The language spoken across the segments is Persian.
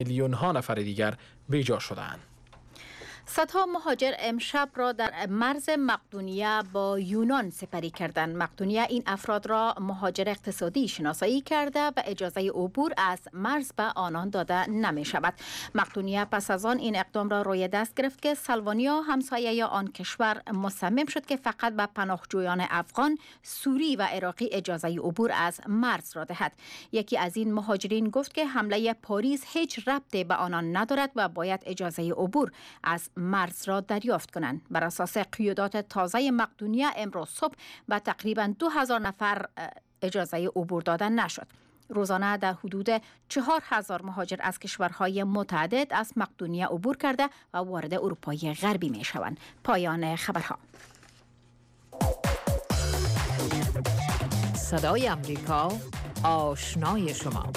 میلیون ها نفر دیگر بیجا شدند. صدها مهاجر امشب را در مرز مقدونیه با یونان سپری کردند. مقدونیه این افراد را مهاجر اقتصادی شناسایی کرده و اجازه عبور از مرز به آنان داده نمی شود. مقدونیه پس از آن این اقدام را روی دست گرفت که سلوانیا همسایه آن کشور مصمم شد که فقط به پناهجویان افغان، سوری و عراقی اجازه عبور از مرز را دهد. یکی از این مهاجرین گفت که حمله پاریس هیچ ربطی به آنان ندارد و باید اجازه عبور از مرز را دریافت کنند. بر اساس قیودات تازه مقدونیه امروز صبح به تقریبا 2000 نفر اجازه عبور دادن نشد. روزانه در حدود 4000 مهاجر از کشورهای متعدد از مقدونیه عبور کرده و وارد اروپای غربی می شوند. پایان خبرها. صدای امریکا، آشنای شما.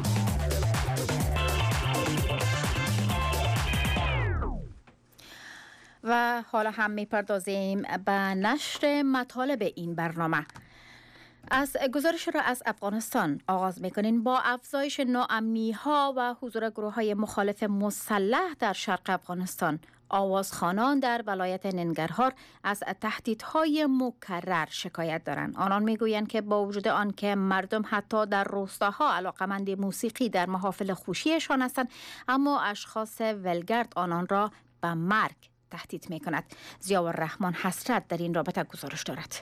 و حالا هم میپردازیم به نشر مطالب این برنامه. از گزارش را از افغانستان آغاز میکنین. با افزایش ناامنی ها و حضور گروه های مخالف مسلح در شرق افغانستان، آوازخوانان در ولایت ننگرهار از تهدیدهای مکرر شکایت دارند. آنان میگویند که با وجود آن که مردم حتی در روستاها علاقمند موسیقی در محافل خوشیشان هستند، اما اشخاص ولگرد آنان را به مرگ تهدید می کند. ضیاءالرحمن حسرت در این رابطه گزارش دارد.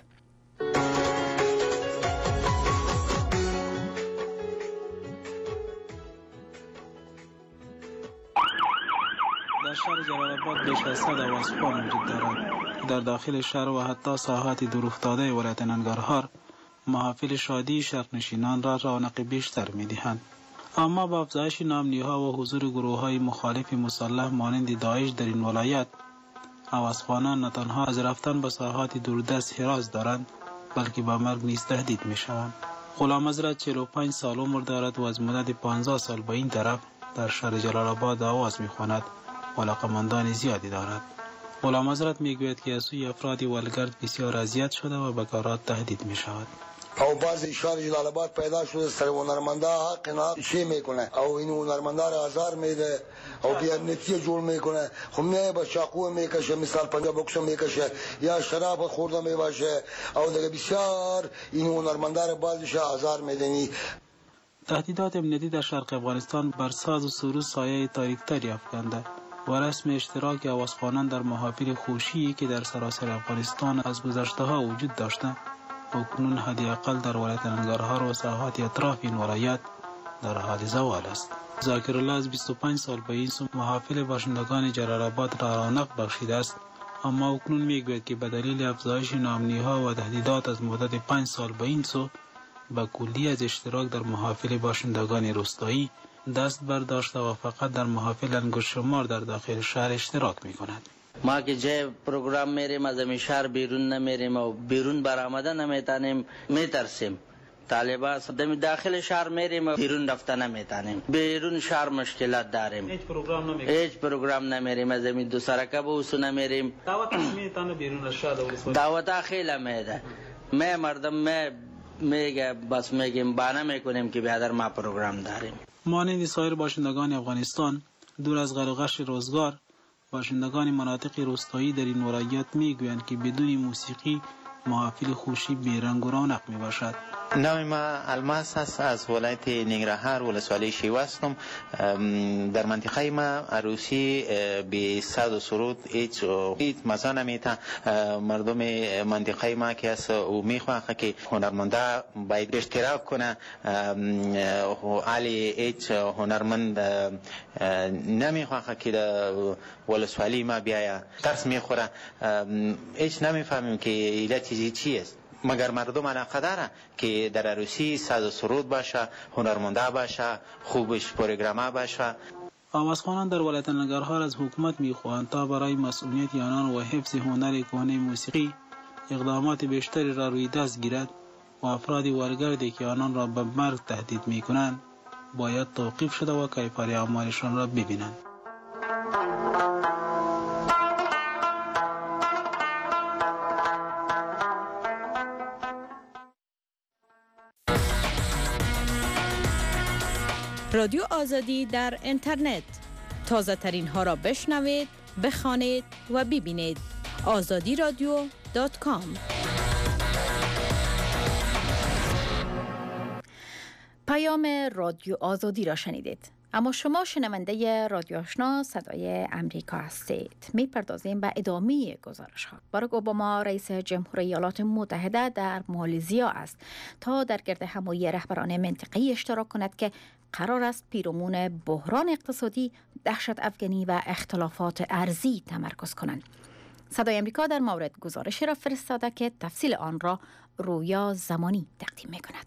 در شهر جلال آباد بیش از 100 آوازخوان وجود دارد. در داخل شهر و حتی ساحات دورافتاده ولایت ننگرهار محافل شادی شهرنشینان را رونق بیشتر می‌دهند. اما با افزایش ناامنی‌ها و حضور گروه‌های مخالف مسلح مانند داعش در این ولایت، آوازخوانان نه تنها از رفتن به ساحات دوردست حراس دارند، بلکه به مرگ نیز تهدید می‌شوند. غلام حضرت 45 سال عمر دارد و از مدت 15 سال به این طرف در شهر جلال آباد آواز می‌خواند و علاقه‌مندان زیادی دارد. غلام حضرت میگوید که از سوی افراد ولگرد بسیار اذیت شده و به کارات تهدید می‌شود. او بعضی شهر جلال آباد پیدا شده سر هنرمنده حق اینا چی میکنه او این هنرمنده را آزار میده او بیا نتیجه جور میکنه. خب میای با چاقو میکشه، مثال پنجا بکسو میکشه یا شراب خورده میباشه او دیگه بسیار این هنرمنده را بعضیش آزار میدنی. تهدیدات امنیتی در شرق افغانستان بر ساز و سروش سایه تاریک‌تری افکنده و رسم اشتراک آوازخوانان در محافل خوشی که در سراسر افغانستان از گذشته‌ها وجود داشته و کنون حداقل در ولایت ننگرهار و ساحات اطراف این ولایت در حال زوال است. ذاکر الله از 25 سال به این سو محافل باشندگان جلال آباد را رونق بخشیده است، اما اکنون میگوید که به دلیل افزایش ناامنی‌ها و تهدیدات از مدت 5 سال به این سو به کلی از اشتراک در محافل باشندگان روستایی دست برداشته و فقط در محافل انگشت شمار در داخل شهر اشتراک می‌کند. ما که جای پروگرام میریم از این شهر بیرون نمیریم و بیرون برآمده نمیتونیم، میترسیم. طالبان دم داخل شهر میریم و بیرون رفتن نمیتونیم. بیرون شهر مشکلات داریم. هیچ پروگرام نمیریم. از این دو سرکه بوسو نمیریم. دعوت میتونه بیرون از شهر دعوت خیلی میده. مردم میگه بس میگیم بانه میکنیم که بیادر ما پروگرام داریم. مانند سایر باشندگان افغانستان دور از غرقش روزگار، باشندگان مناطق روستایی در این ولایت میگویند که بدون موسیقی محافل خوشی بیرنگ و رونق میباشد. نام ما الماس است، از ولایت ننگرهار ولسوالی شیوه هستم. در منطقه ما عروسی به صد و سرود هیچ مزه نمیده. مردم منطقه ما که است او میخواه که هنرمنده باید اشتراک کنه، علی هیچ هنرمند نمیخواه که ولسوالی ما بیاید. ترس میخوره، هیچ نمیفهمیم که علت چی است. مگر مردم علاقه داره که در عروسی ساز و سرود باشه، هنرمنده باشه، خوبش پروگرامه باشه. آوازخوانان در ولایت ننگرهار از حکومت میخواهند تا برای مسئولیت آنان و حفظ هنر کهنه موسیقی اقدامات بیشتری را روی دست گیرد و افراد ولگردی که آنان را به مرگ تهدید میکنند باید توقیف شده و کیفر اعمالشان را ببینند. رادیو آزادی در اینترنت. تازه ترین ها را بشنوید، بخوانید و ببینید. azadiradio.com. پیام رادیو آزادی را شنیدید. اما شما شنونده رادیو آشنا صدای امریکا هستید. میپردازیم به ادامه گزارش ها. باراک اوباما رئیس جمهوری ایالات متحده در مالزیا است تا در گرد همایی رهبران منطقه‌ای اشتراک کند که قرار است پیرامون بحران اقتصادی، دهشت افغانی و اختلافات ارضی تمرکز کنند. صدای امریکا در مورد گزارشی را فرستاده که تفصیل آن را رویا زمانی تقدیم می‌کند.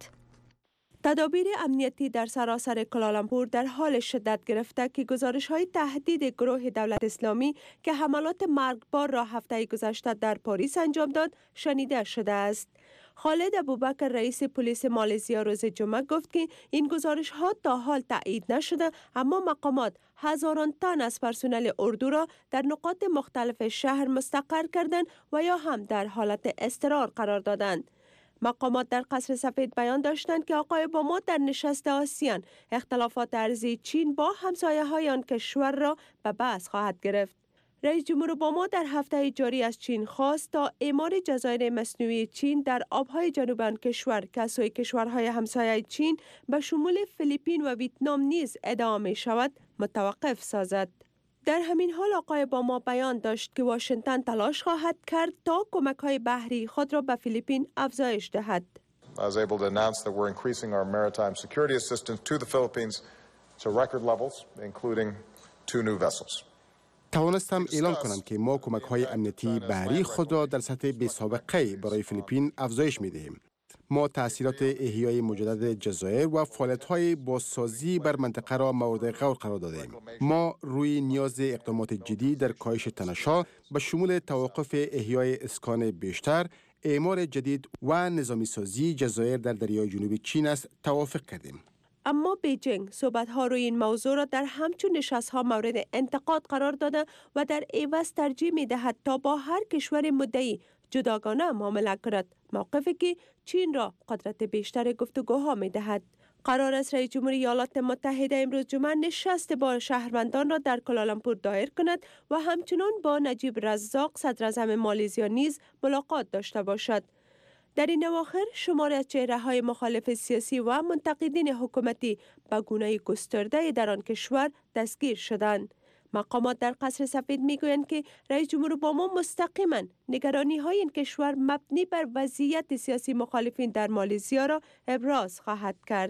تدابیر امنیتی در سراسر کوالالامپور در حال شدت گرفته که گزارش‌های تهدید گروه دولت اسلامی که حملات مرگبار را هفته گذشته در پاریس انجام داد شنیده شده است. خالد ابوبکر رئیس پلیس مالزیا روز جمعه گفت که این گزارش‌ها تا حال تایید نشده، اما مقامات هزاران تن از پرسنل اردو را در نقاط مختلف شهر مستقر کردند و یا هم در حالت اضطرار قرار دادند. مقامات در قصر سفید بیان داشتند که آقای اوباما در نشست آسیان اختلافات ارضی چین با همسایه‌های آن کشور را به بحث خواهد گرفت. رئیس جمهور اوباما در هفته جاری از چین خواست تا اعمار جزایر مصنوعی چین در آبهای جنوب آن کشور که از سوی کشورهای همسایه چین به شمول فیلیپین و ویتنام نیز ادامه شود متوقف سازد. در همین حال آقای اوباما بیان داشت که واشنگتن تلاش خواهد کرد تا کمک‌های بحری خود را به فیلیپین افزایش دهد. I was able to announce that we're increasing our maritime security assistance to the Philippines to record levels, including 2 new vessels. توانستم اعلام کنم که ما کمک‌های امنیتی بحری خود را در سطح بی‌سابقه برای فیلیپین افزایش می‌دهیم. ما تأثیرات احیای مجدد جزایر و فعالیت‌های بازسازی بر منطقه را مورد غور قرار دادیم. ما روی نیاز اقدامات جدی در کاهش تنش‌ها به شمول توقف احیای اسکان بیشتر، اعمار جدید و نظامی سازی جزایر در دریای جنوبی چین است توافق کردیم. اما بیجینگ صحبت‌ها روی این موضوع را در همچون نشست‌ها مورد انتقاد قرار داده و در عوض ترجیح می‌دهد تا با هر کشور مدعی جداگانه معامله کند، موقفی که چین را قدرت بیشتر گفتگوها می‌دهد. قرار است رئیس جمهوری ایالات متحده امروز جمعه نشست با شهروندان را در کوالالامپور دایر کند و همچنان با نجیب رزاق صدراعظم مالزیا نیز ملاقات داشته باشد. در این اواخر شماری از چهره‌های مخالف سیاسی و منتقدین حکومتی به گونه گسترده در آن کشور دستگیر شدند. مقامات در قصر سفید میگویند که رئیس جمهور اوباما مستقیما نگرانی‌های این کشور مبنی بر وضعیت سیاسی مخالفین در مالزیا را ابراز خواهد کرد.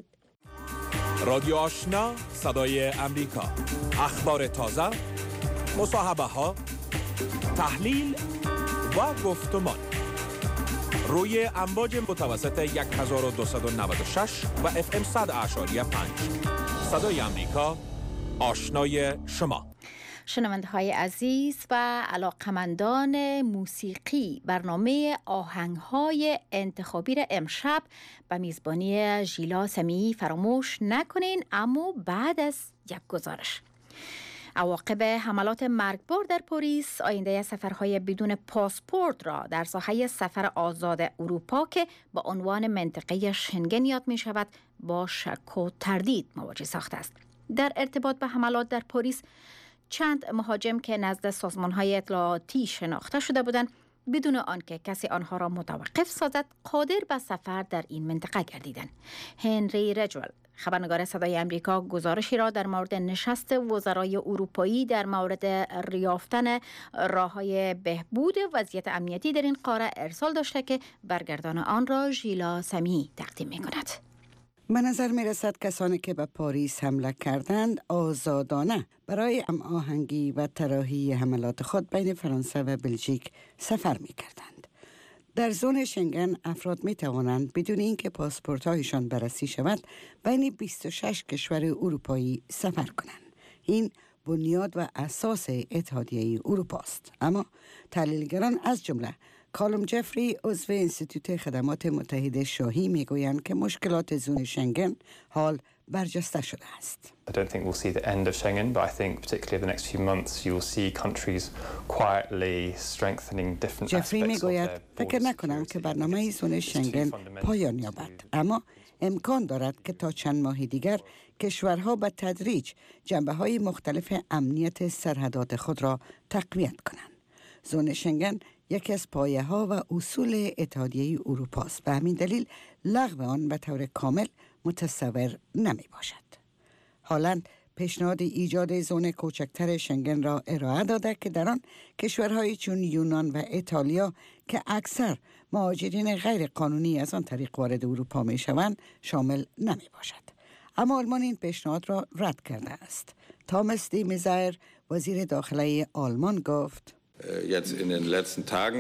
رادیو آشنا صدای امریکا، اخبار تازه، مصاحبه‌ها، تحلیل و گفتمان روی امواج متوسط 1296 و FM 100.5. صدای امریکا، آشنای شما. شنونده های عزیز و علاقمندان موسیقی، برنامه آهنگ های انتخابی را امشب به میزبانی ژیلا سمیعی فراموش نکنین. اما بعد از یک گزارش، عواقب حملات مرگبار در پاریس، آینده سفرهای بدون پاسپورت را در ساحه سفر آزاد اروپا که با عنوان منطقه شنگن یاد می شود با شک و تردید مواجه ساخته است. در ارتباط به حملات در پاریس، چند مهاجم که نزد سازمان‌های اطلاعاتی شناخته شده بودند بدون آنکه کسی آنها را متوقف سازد قادر به سفر در این منطقه گردیدند. هنری رجول، خبرنگار صدای امریکا، گزارشی را در مورد نشست وزرای اروپایی در مورد یافتن راه‌های بهبود وضعیت امنیتی در این قاره ارسال داشته که برگردان آن را ژیلا سمیعی تقدیم می‌کند. به نظر می رسد کسانی که به پاریس حمله کردند آزادانه برای هماهنگی و طراحی حملات خود بین فرانسه و بلژیک سفر می کردند. در زون شنگن افراد می توانند بدون اینکه پاسپورت‌هایشان بررسی شود بین 26 کشور اروپایی سفر کنند. این بنیاد و اساس اتحادیه اروپا است. اما تحلیلگران از جمله کالوم جفری عضو انستیتوت خدمات متحده شاهی میگویند که مشکلات زون شنگن حال برجسته شده است. I don't think we'll see the end of Schengen, but I think particularly the next few months you will see countries quietly strengthening different جفری aspects میگوید of their فکر نکنم که برنامه زون شنگن پایان یابد، اما امکان دارد که تا چند ماه دیگر کشورها به تدریج جنبه‌های مختلف امنیت سرحدات خود را تقویت کنند. زون شنگن یکی از پایه‌ها و اصول اتحادیه اروپا است. به همین دلیل لغو آن به طور کامل متصور نمی باشد. هالند پیشنهاد ایجاد زون کوچکتر شنگن را ارائه داده که در آن کشورهای چون یونان و ایتالیا که اکثر مهاجرین غیر قانونی از آن طریق وارد اروپا می شوند شامل نمی باشد. اما آلمان این پیشنهاد را رد کرده است. تامس دی میزایر وزیر داخله آلمان گفت: Jetzt in den letzten Tagen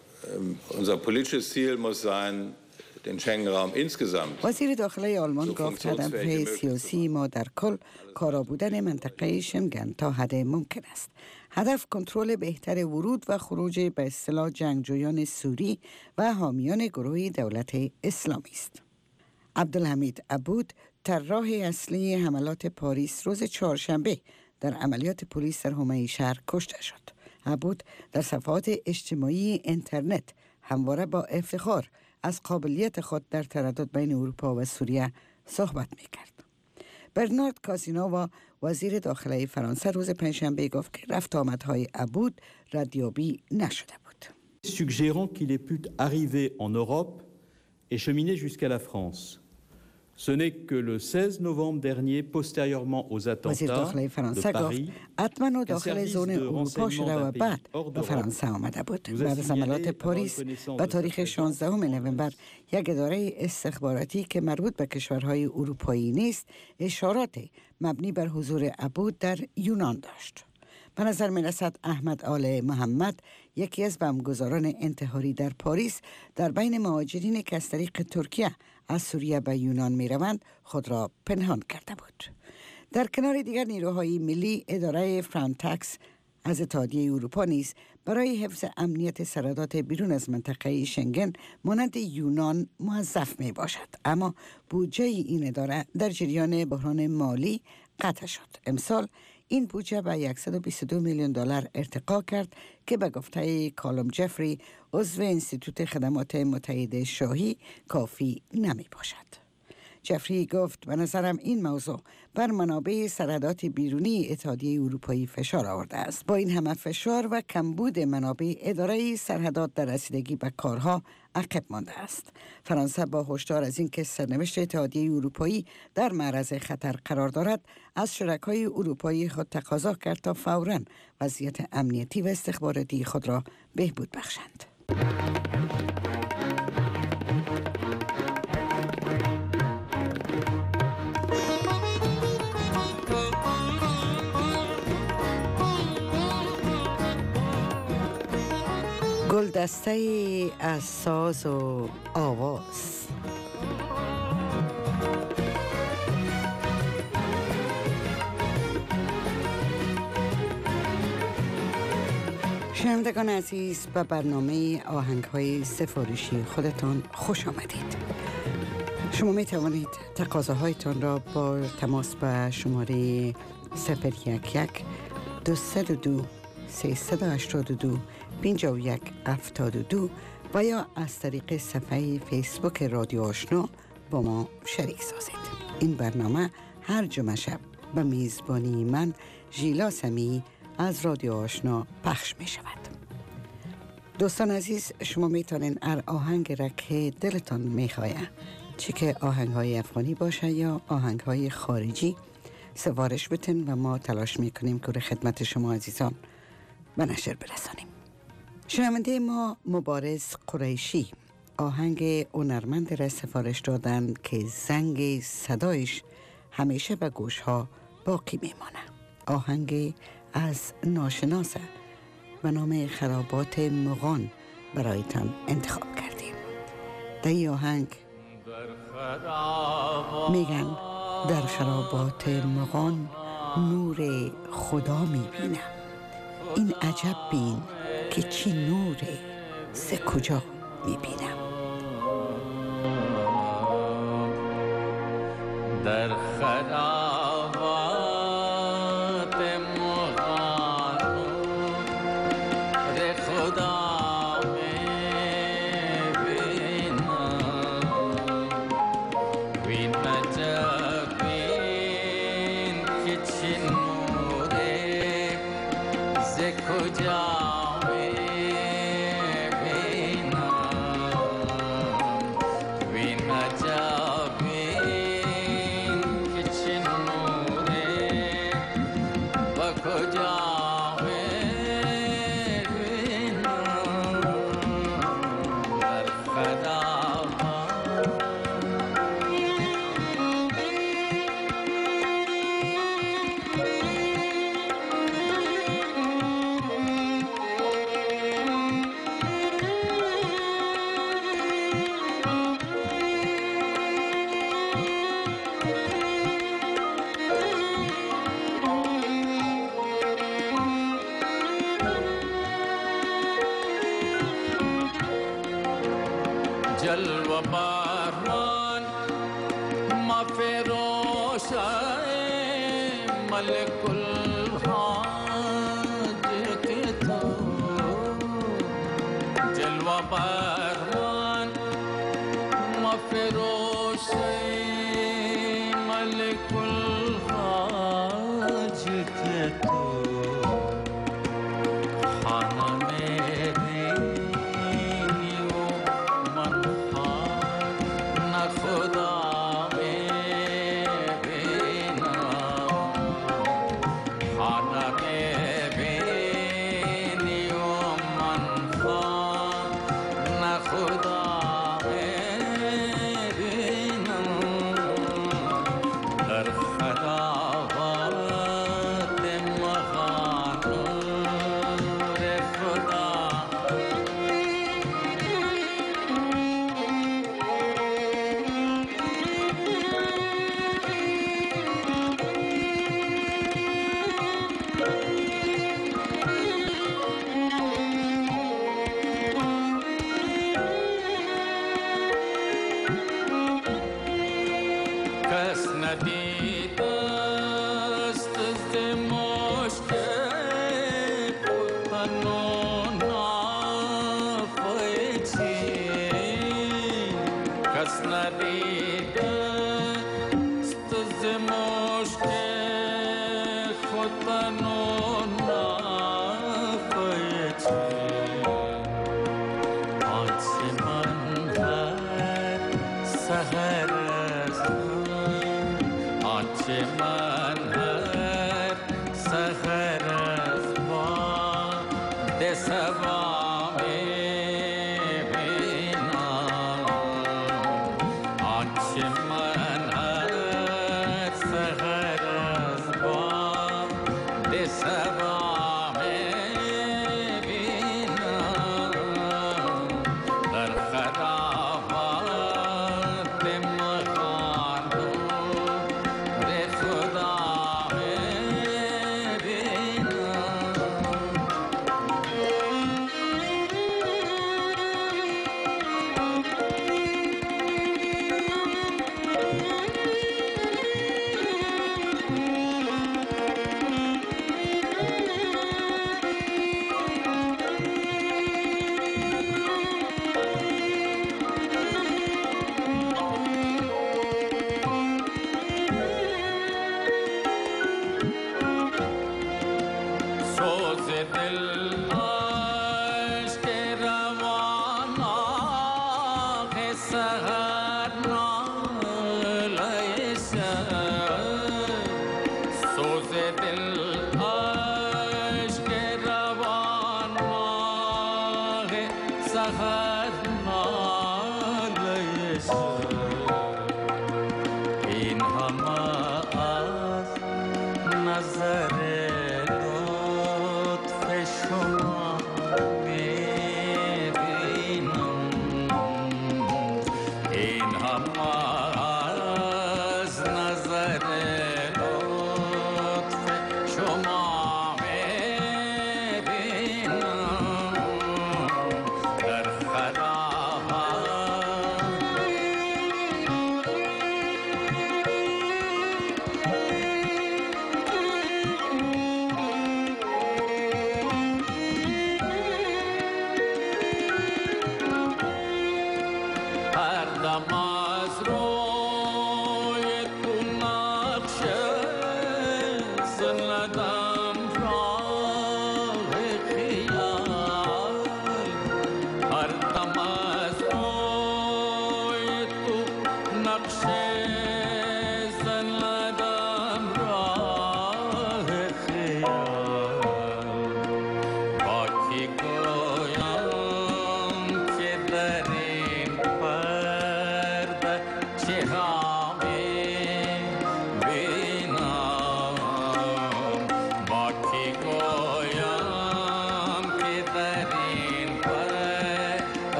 unser politisches Ziel muss sein, den Schengen-Raum insgesamt. وزیر داخله آلمان گفت هدف سیاسی ما در کل کارا بودن منطقه شنگن تا حد ممکن است. هدف کنترل بهتر ورود و خروج به اصطلاح جنگجویان سوری و حامیان گروه دولت اسلامی است. عبدالحمید عبود طراح اصلی حملات پاریس روز چهارشنبه در عملیات پلیس در حومه شهر کشته شد. عبود در صفحات اجتماعی اینترنت همواره با افتخار از قابلیت خود در تردد بین اروپا و سوریه صحبت می‌کرد. برنارد کازینووا وزیر داخله فرانسه روز پنجشنبه گفت که رفت آمدهای عبود ردیابی نشده بود. Suggérant qu'il ait pu arriver en Europe et cheminer jusqu'à la France. Ce n'est que le 16 novembre dernier, postérieurement aux attentats de Paris, اتمن داخل زون اروپا شده و بعد به فرانسه آمده بود. بعد از حملات پاریس به تاریخ 16 نوامبر یک اداره استخباراتی که مربوط به کشورهای اروپایی نیست اشارات مبنی بر حضور عبود در یونان داشت. به نظر می رسد احمد آل محمد یکی از بمبگذاران انتحاری در پاریس در بین مهاجرین که از طریق ترکیه از سوریه به یونان می روند خود را پنهان کرده بود. در کنار دیگر نیروهای ملی اداره فرانتکس از اتحادیه اروپا نیز برای حفظ امنیت سرحدات بیرون از منطقه شنگن مانند یونان موظف می باشد. اما بودجه این اداره در جریان بحران مالی قطع شد. امسال این بودجه به $122 میلیون ارتقا کرد که به گفته کالوم جفری عضو انستیتوت خدمات متحده شاهی کافی نمی باشد. جفری گفت به نظرم این موضوع بر منابع سرحدات بیرونی اتحادیه اروپایی فشار آورده است. با این همه فشار و کمبود منابع اداره سرحدات در رسیدگی به کارها عقب مانده است. فرانسه با هشدار از اینکه سرنوشت اتحادیه اروپایی در معرض خطر قرار دارد از شرکای اروپایی خود تقاضا کرد تا فوراً وضعیت امنیتی و استخباراتی خود را بهبود بخشند. گلدسته از ساز و آواز. شنوندگان عزیز، به برنامه آهنگ‌های سفارشی خودتان خوش آمدید. شما می توانید تقاضاهایتان را با تماس به شماره 011 202 382 5172 و یا از طریق صفحه فیسبوک رادیو آشنا با ما شریک سازید. این برنامه هر جمعه شب به میزبانی من ژیلا سمیعی از رادیو آشنا پخش می شود. دوستان عزیز، شما می توانید هر آهنگ را که دلتان می خواهد، چه که آهنگ های افغانی باشه یا آهنگ های خارجی، سفارش بتین و ما تلاش می کنیم که خدمت شما عزیزان به نشر برسانیم. شنونده ما مبارز قریشی آهنگ هنرمند را سفارش دادن که زنگ صدایش همیشه به گوشها باقی میمانه. آهنگ از ناشناسه به نام خرابات مغان برایتان انتخاب کردیم. در این آهنگ میگن در خرابات مغان نور خدا میبینم. این عجب بین که چی نوره ز کجا میبینم. در خرابات مغان نور خدا میبینم. وین عجب بین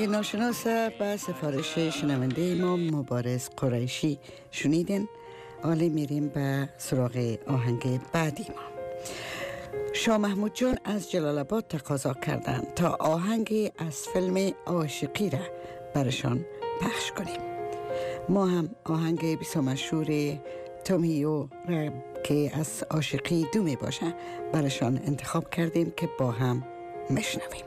ناشناس به سفارش شنونده ما مبارز قریشی شنیدین. حالا میریم به سراغ آهنگ بعدی ما. شاه محمود جان از جلال آباد تقاضا کردند تا آهنگی از فیلم عاشقی را برشان پخش کنیم. ما هم آهنگ بسیار مشهور تومیو را که از عاشقی دو می باشه برشان انتخاب کردیم که با هم مشنویم.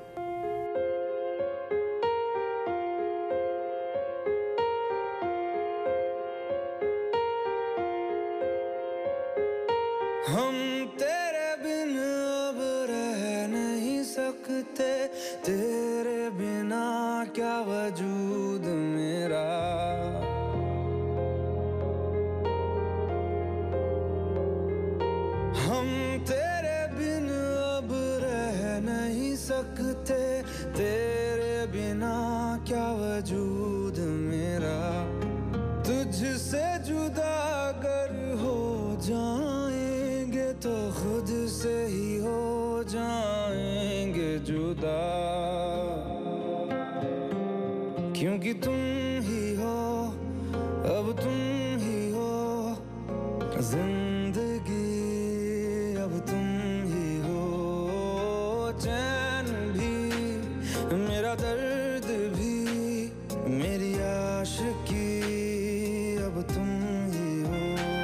हम तेरे बिन अब रह नहीं सकते, तेरे बिना क्या वजूद मेरा। हम तेरे बिन अब रह नहीं सकते, तेरे बिना क्या वजूद मेरा। तुझसे जुदा अगर हो जाएंगे तो खुद से ही हो जाएंगे जुदा, क्योंकि तुम ही हो, अब तुम ही हो जिंदगी, अब तुम ही हो चैन भी, मेरा दर्द भी, मेरी आशिकी, अब तुम ही हो।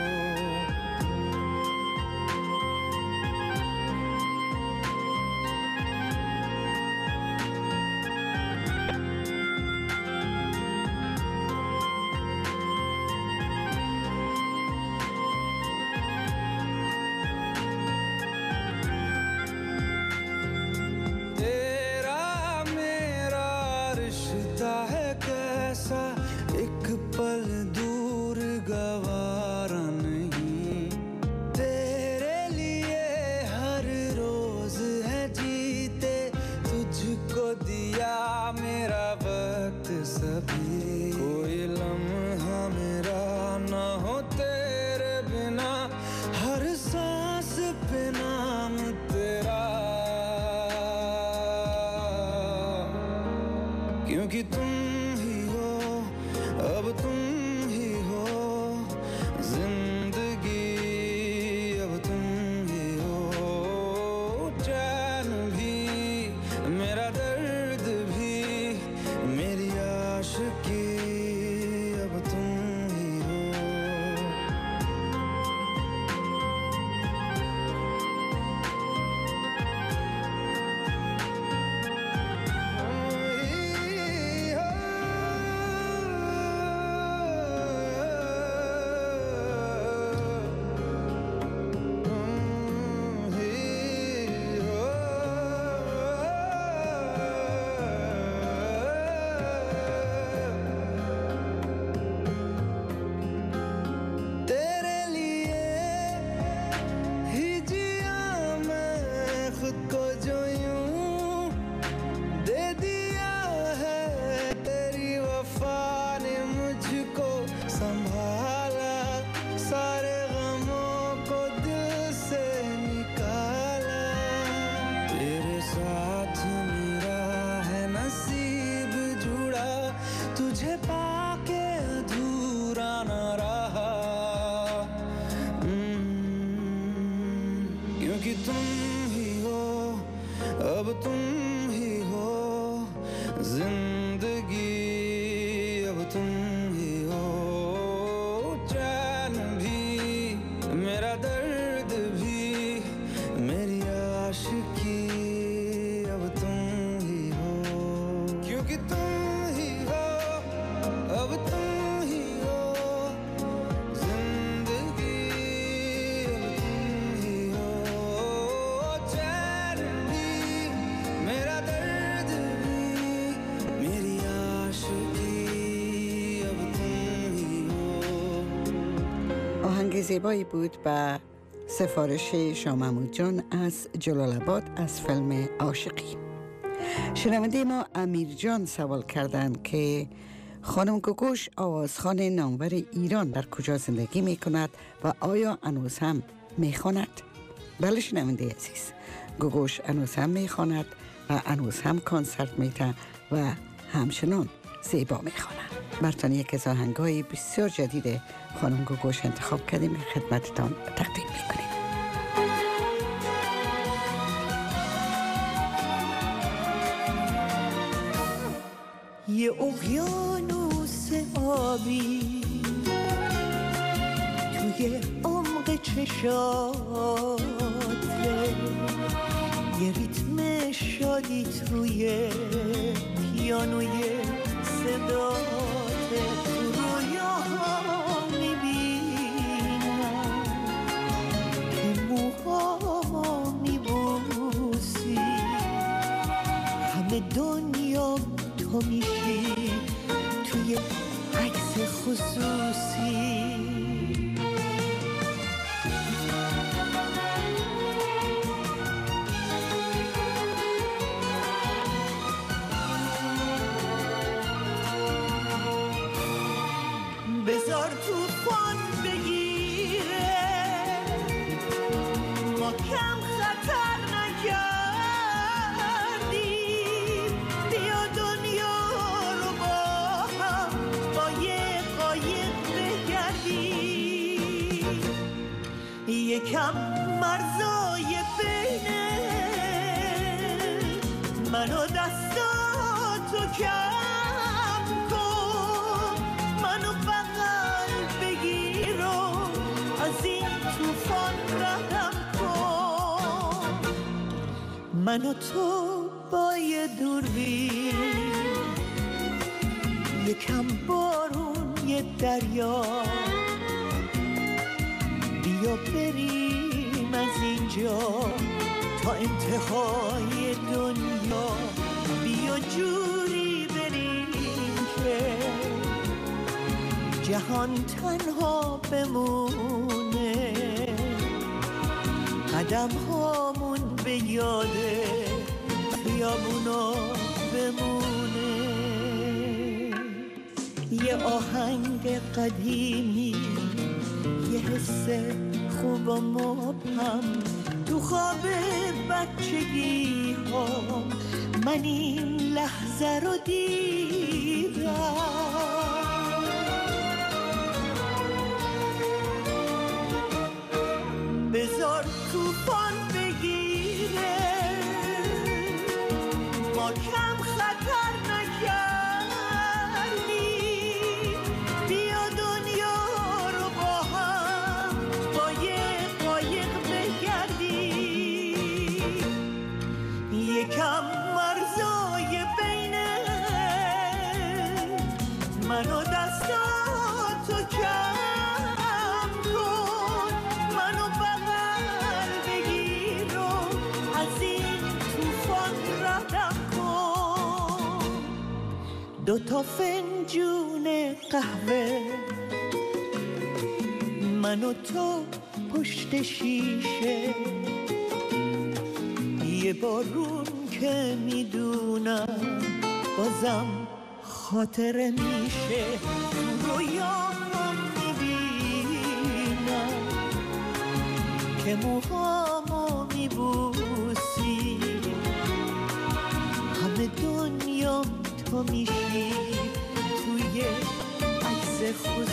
तेरा मेरा रिश्ता है कैसा, एक पल दूर गवारा नहीं। तेरे लिए हर रोज है जीते, तुझको दिया मेरा वक्त सभी। कोई लम्हा मेरा ना हो तेरे बिना, हर सांस पे नाम तेरा, क्योंकि तुम ही हो, अब तुम ही हो जिंदगी, अब तुम ही हो चैन भी, मेरा दर्द भी, मेरी आशिकी, अब तुम ही हो। तेरे लिए ही जिया मैं खुद को जो यूं दे दिया है, तेरी वफा ने मुझको संभाला, सारे गमों को दिल से निकाला। तेरे साथ मेरा है नसीब जुड़ा, तुझे पाके अधूरा न रहा, क्योंकि तुम ही हो, अब तुम ही हो जिंदगी, अब तुम ही हो चैन भी, मेरा दर्द भी, मेरी आशिकी, अब तुम ही हो, क्योंकि तुम ही हो, अब तुम ही हो जिंदगी, अब तुम ही हो चैन भी, मेरा दर्द भी, मेरी आशिकी, अब तुम ही हो। آهنگ زیبایی بود با سفارش شاه محمود جان از جلال آباد از فیلم عاشقی. شنونده ما امیر جان سوال کردند که خانم گوگوش آوازخوان نامور ایران در کجا زندگی می کند و آیا هنوز هم می خواند؟ بله شنونده عزیز، گوگوش هنوز هم می خواند و هنوز هم کنسرت می ده و همچنان زیبا میخوانند. براتون یک از آهنگای بسیار جدید خانم گوگوش انتخاب کردیم، خدمتتان تقدیم میکنیم. یه اقیانوس آبی توی عمق چشاته، یه ریتم شادی توی پیانوی صداته، تو رویاها میبینم که موهامو میبوسی، همه دنیا تو میشی توی عکس خصوصی. بذار توفان بگیره، ما کم خطر نکردیم، بیا دنیا رو با هم با یه قایق بگردیم، یکم مرزای بینه من و دستاتو کم کن، منو بغل بگیر و از این توفان رهم کن، من و تو با یه دوربین، یکم بارون یه دریا، بیا بریم از اینجا تا انتهای دنیا، بیا جوری بریم که جهان تنها بمونه، قدم هامون به یاده خیابونا بمونه. یه آهنگ قدیمی، یه حس خوب و مبهم تو خواب بچگی ها، من این لحظه رو دیدم. بذار توفان بگیره، ما کم خطر نکردیم، بیا دنیا رو با هم با یه قایق بگردیم، یکم مرزای بینه من و دستاتو کم کن، منو بغل بگیر و از این توفان ردم کن. دوتا فنجون قهوه من و تو پشت شیشه، یه بارون که میدونم بازم خاطره میشه، رویام میبینم که موهامو میبوسی، همه دنیا تو میشی توی عکس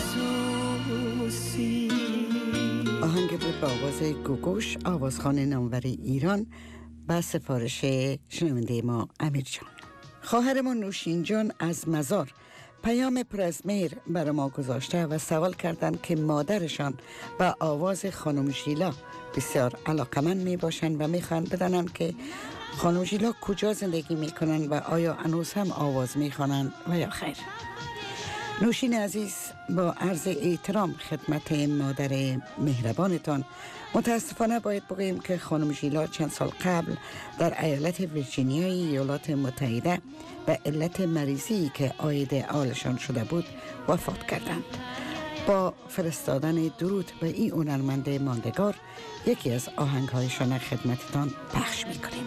خصوصی. آهنگ بود با آواز گوگوش، آوازخوان نامور ایران، با سفارش شنونده ما امیر جان. خواهرمون نوشین جان از مزار پیام پر از مهر برای ما گذاشته و سوال کردن که مادرشان با آواز خانم ژیلا بسیار علاقمند می باشند و می خواهند بدانن که خانم ژیلا کجا زندگی می کنند و آیا هنوز هم آواز می خوانند و یا خیر. نوشین عزیز، با عرض احترام خدمت مادر مهربانتان، متاسفانه باید بگوییم که خانم ژیلا چند سال قبل در ایالت ویرجینیا ایالات متحده به علت مریضی که عاید آلشان شده بود وفات کردند. با فرستادن درود به این هنرمند ماندگار، یکی از آهنگهایشان خدمتتان پخش می‌کنیم.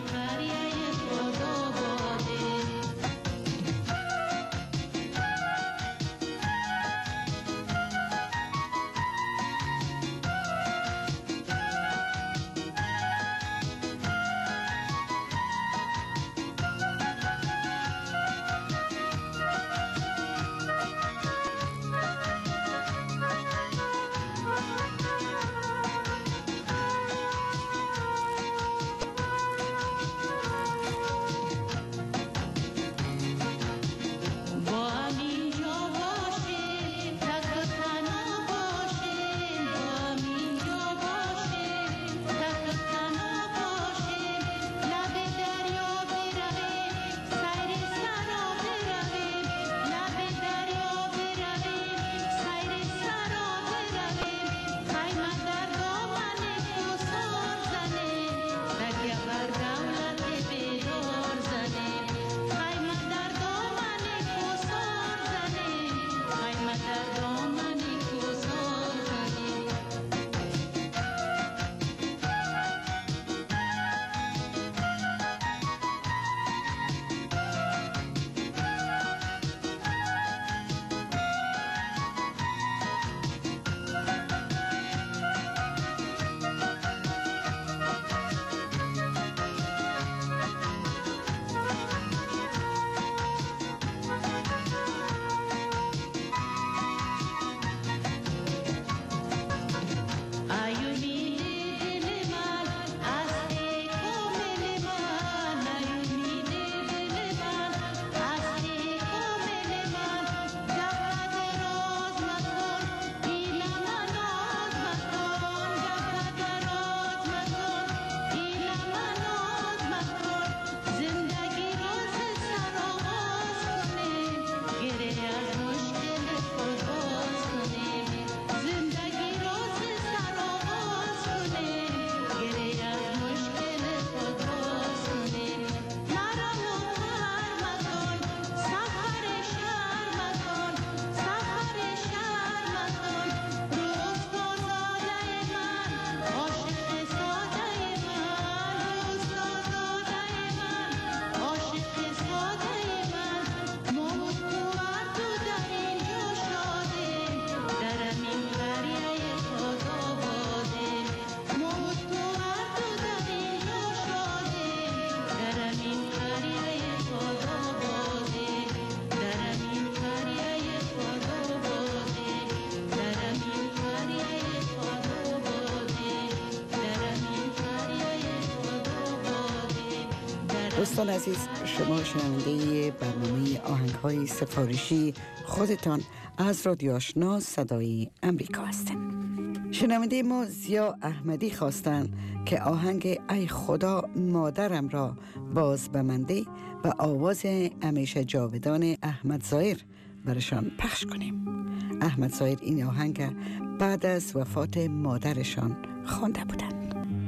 دوستان عزیز، شما شنونده برنامه آهنگ‌های سفارشی خودتان از رادیو آشنا صدای امریکا هستند. شنونده ما زیا احمدی خواستند که آهنگ ای خدا مادرم را باز بمنده و آواز همیشه جاودان احمد ظاهر برشان پخش کنیم. احمد ظاهر این آهنگ بعد از وفات مادرشان خوانده بودند.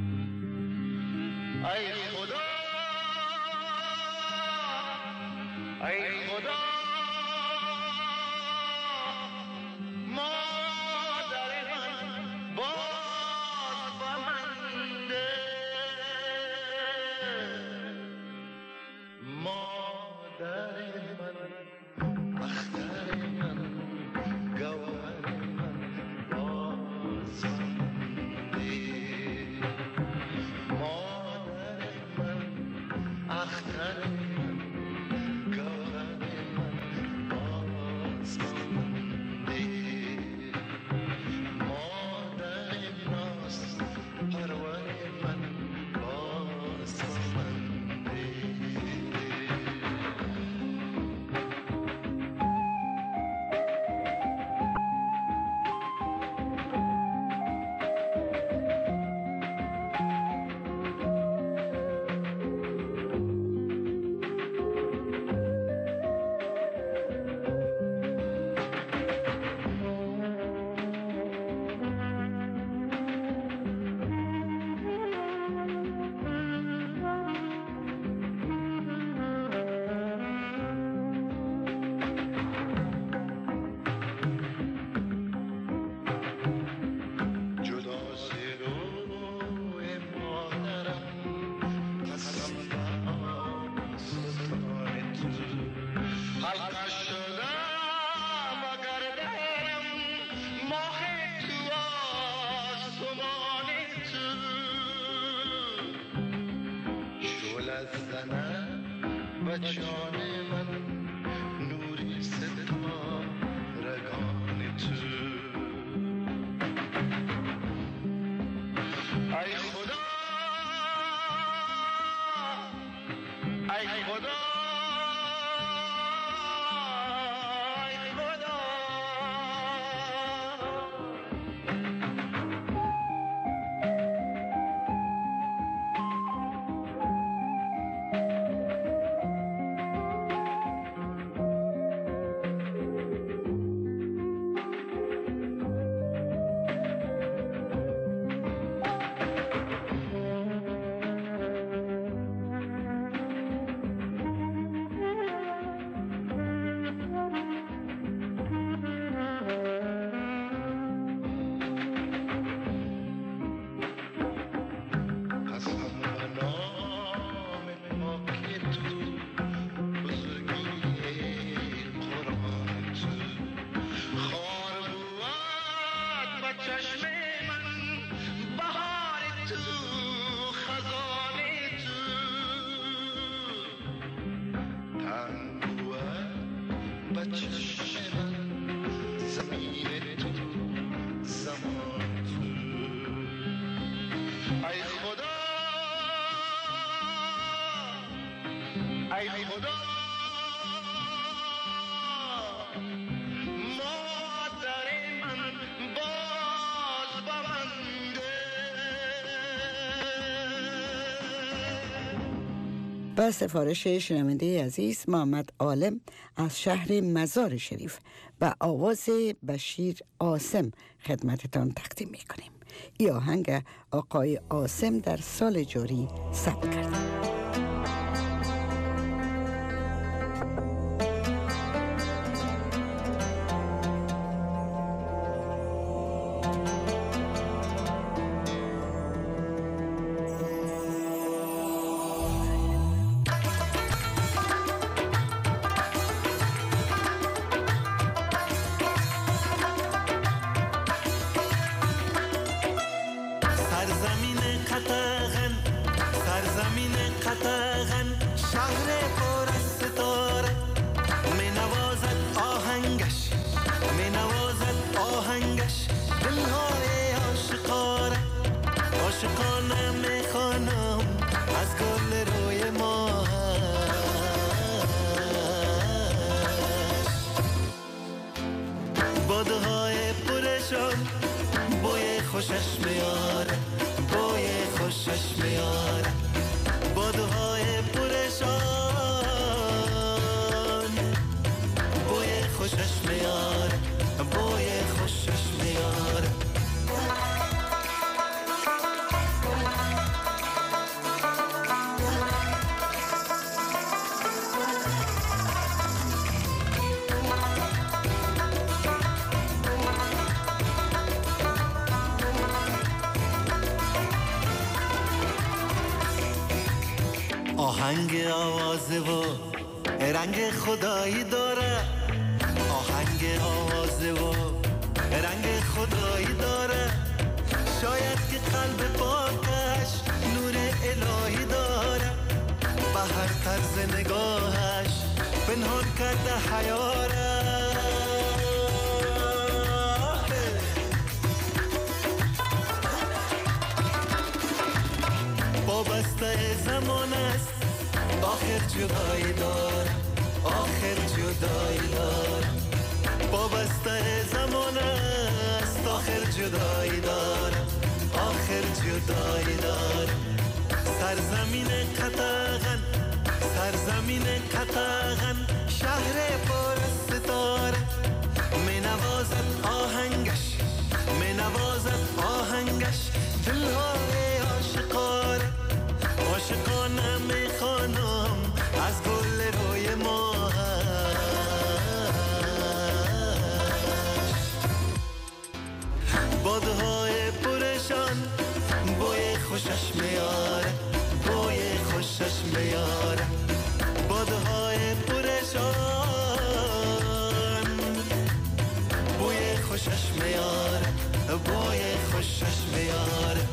ای خدا، ای خدا، مادر من باز بمنده، مادر من، اختر من، گوهر من باز بمنده، مادر من، اختر من، گوهر من باز بمنده، مادر ناز پرور من باز بمنده. جان من نوری ستا رگان تو، ای خدا، ای خدا، ای خدا. با سفارش شنونده عزیز محمد عالم از شهر مزار شریف و آواز بشیر عاصم خدمتتان تقدیم میکنیم. این آهنگ آقای عاصم در سال جاری ثبت کرده. سرزمین آهنگ آوازه و رنگ خدایی داره، آهنگ آوازه و رنگ خدایی داره. شاید که قلب پاکش نور الهی داره، به هر طرز نگاهش پنهان کرده حیاره. وابسته زمان است، آخر جدایی دار، آخر جدایی دار. وابسته زمان است، آخر جدایی دار، آخر جدایی دار. سرزمین قطغن، سرزمین قطغن، شهر پر ستاره. می نوازد آهنگش، می نوازد آهنگش، دلهای عاشقانه. عاشقانه می خوانم از گل روی ماهش. بادهای پرشان بوی خوشش میاره، بوی خوشش میاره. بادهای پرشان بوی خوشش میاره، بوی خوشش میاره.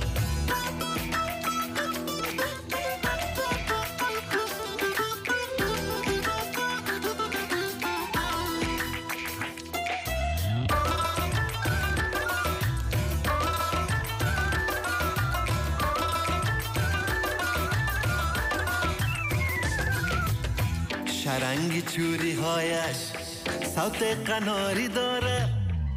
شرنگی چوری هایش صوت قناری داره،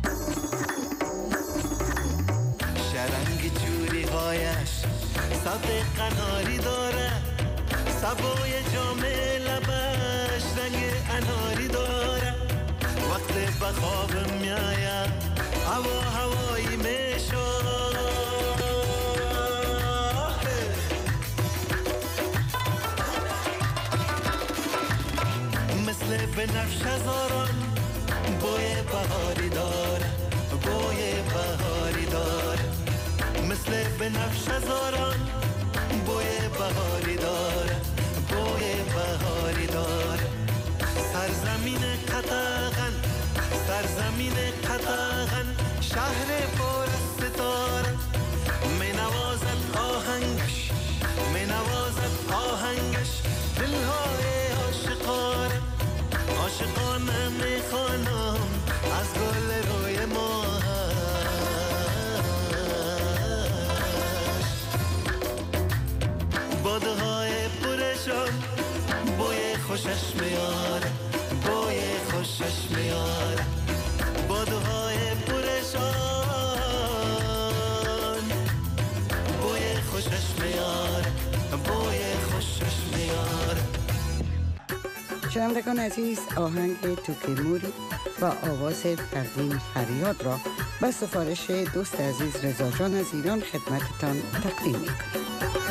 شرنگی چوری هایش صوت قناری داره. سبوی جام لبش رنگ اناری داره. وقت به خواب میاید هوا هوایی میشد، مثل بنفش هزاران بوی بهاری داره، بوی بهاری داره. مثل بنفش هزاران بوی بهاری داره، بوی بهاری داره. سرزمین قطغن، سرزمین قطغن، شهر پر ستاره. می نوازد آهنگش، می نوازد آهنگش، دلهای عاشقانه. عاشقانه می خوانم از گل روی ماهش. بادهای پرشان بوی خوشش میاره، بوی خوشش میاره. بادهای پرشان بوی خوشش میاره، بوی خوشش میاره. شنوندگان عزیز، آهنگ توکی موری با آواز فردین فریاد را با سفارش دوست عزیز رضا جان از ایران خدمتتان تقدیم می‌کنیم.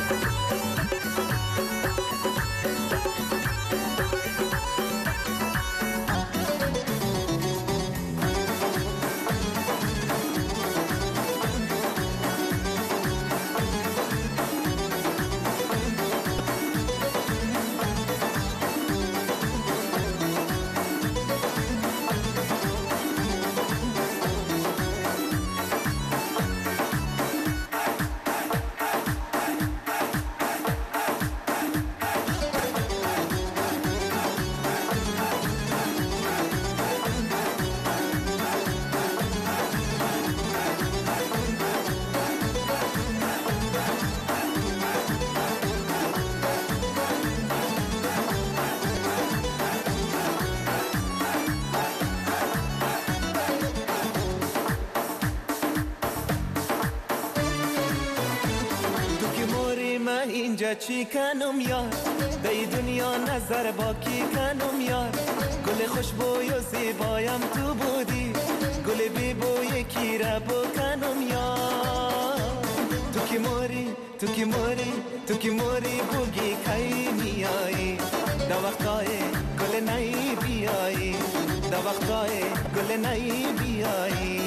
اینجا چی کنم یار، دی دنیا نظر با کی کنم یار. گل خوشبوی و زیبایم تو بودی، گل بی بوی کی را بکنم یار. تو کی موری، تو کی موری، تو کی موری بوگی کی میایی. دا وقتای گل نئی بیایی، دا وقتای گل نئی بیایی.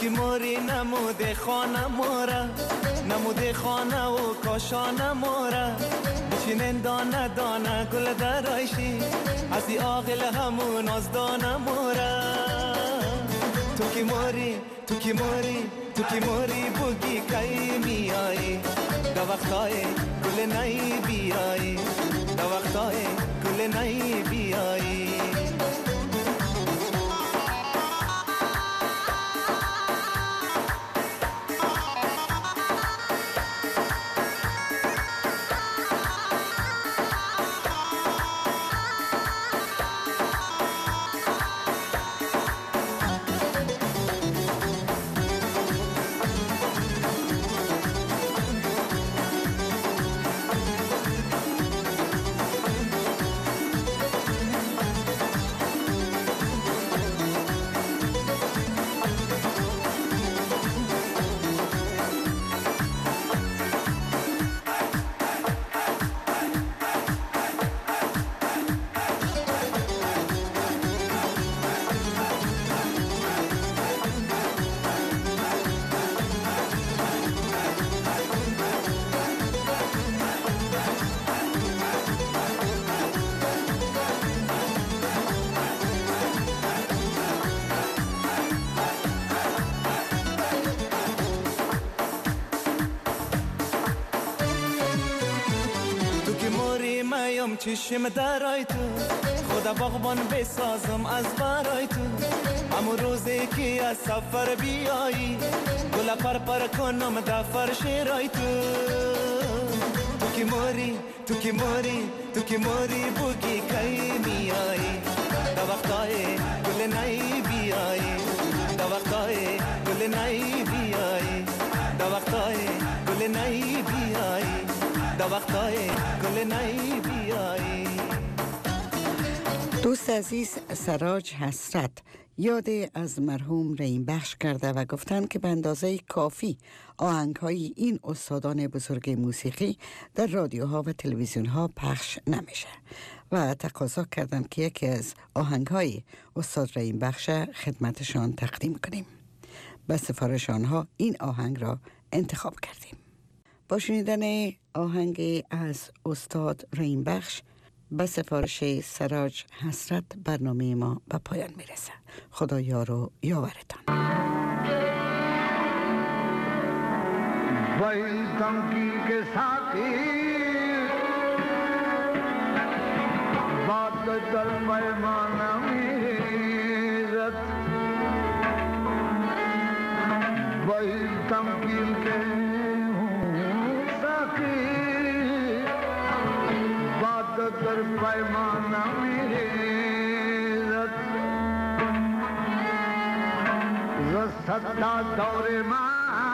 که موری نموده خانه مورا نموده خانه و کاشانه مورا بچینن دانه دانه گل درایشی ازی آقل همون از دانه مورا تو که موری تو که موری تو که موری بگی کی میایی دا وقتای گل نئی بیایی دا وقتای گل نئی بیایی چشم درای تو خدا باغبان بسازم از برای تو همون روزی که از سفر بیایی گل پر کنم دفر شیرای تو تو که موری تو که موری تو که موری بگی کی میایی دا وقتای گل نئی بیایی دا وقتای گل نئی بیایی دا وقتای گل نئی بیایی دا وقتای گل نئی بیایی. دوست عزیز سراج حسرت یاد از مرحوم رحیم بخش کرده و گفتند که به اندازه کافی آهنگ‌های این استادان بزرگ موسیقی در رادیوها و تلویزیون‌ها پخش نمیشه و تقاضا کردند که یکی از آهنگ‌های استاد رحیم بخش خدمتشان تقدیم کنیم. به سفارش آنها این آهنگ را انتخاب کردیم. با شنیدن آهنگ از استاد رحیم بخش به سفارش سراج حسرت برنامه ما به پایان میرسه. خدا یار و یاورتان. वही तमकी के साथी बात दर पैमाना मेरत वही तमकी के साथी बात दर पैमाना मेरत सत्ता दौरे मां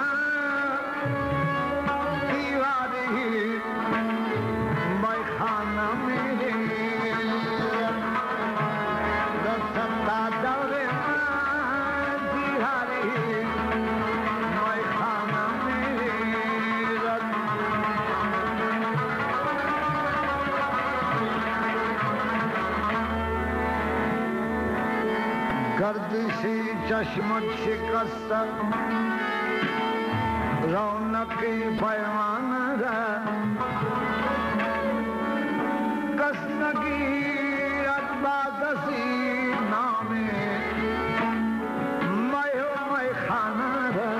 गर्दिशी चश्मत शिकस्त रौनकी पैमान कसनगी अतबादसी नामे मयो मय खाना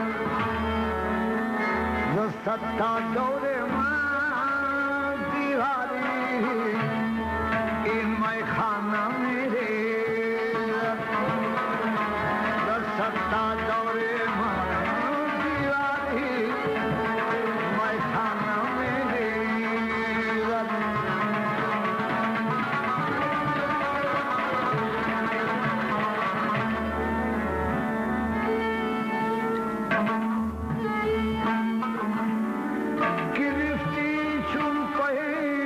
जो सत्ता दौरे मां दीवारी इन मय खाना मेरे सत्ता दौरे मां दीवारी मैं खाना मेरे गिरफ्ती चुन कहे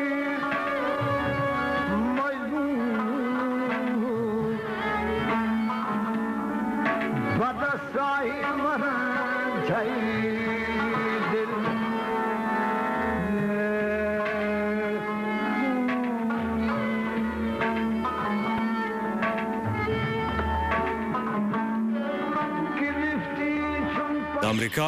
बदसाई मरा जाई दिल गिरफ्ती آمریکا